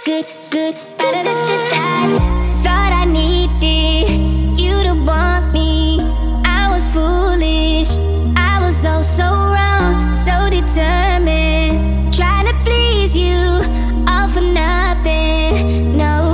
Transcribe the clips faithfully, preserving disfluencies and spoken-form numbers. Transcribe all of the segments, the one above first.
good, good. Thought I needed you to want me. I was foolish, I was oh so wrong, so determined, trying to please you, all for nothing. No.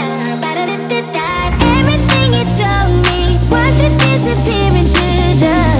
Everything you told me, watched it disappear into dust.